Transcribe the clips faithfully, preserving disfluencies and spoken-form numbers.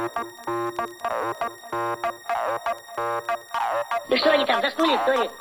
И что они там, заснули, что ли?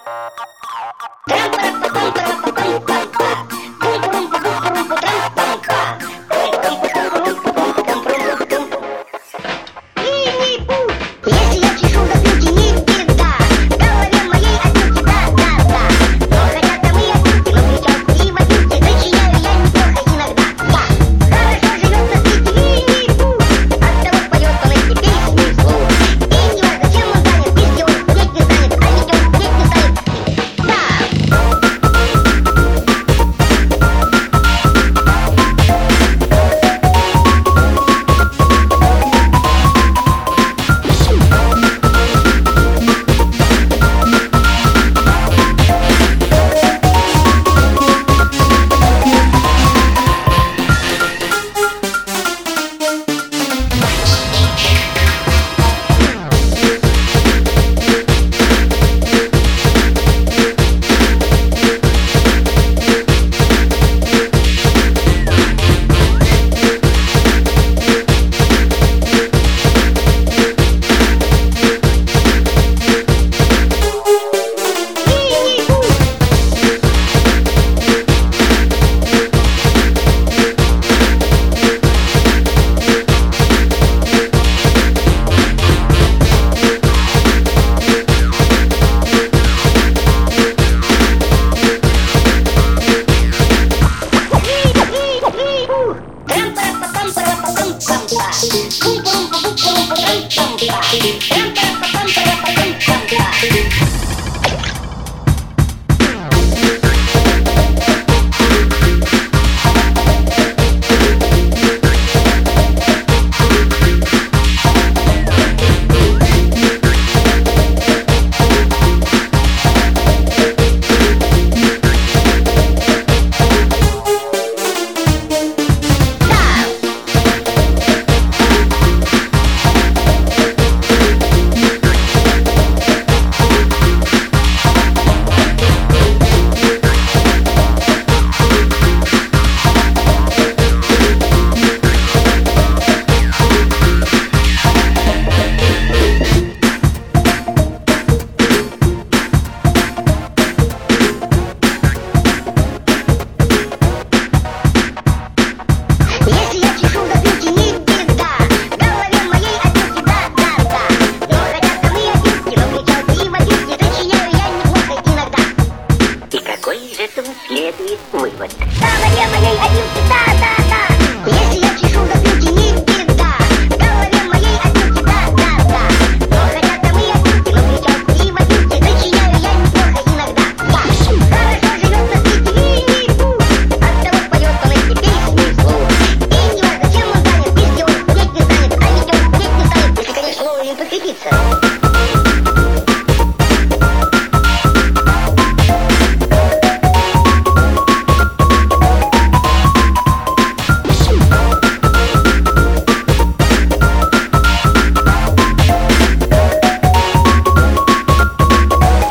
Следует вывод. Да, моей, моей, однюхи, да, да, да. Если я чешу затылки, не беда. В голове моей однюхи, да, да, да. Но хотя там и однюхи, но прически и водюхи, сочиняю я неплохо иногда. Да. Хорошо живет на свете Винни-Пух, оттого поет он эти песни вслух. И не важно, чем он занят, если он худеть не станет, а ведь он худеть не станет, если, конечно, вовремя подкрепиться.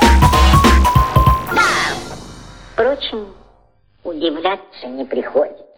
Впрочем, удивляться не приходится.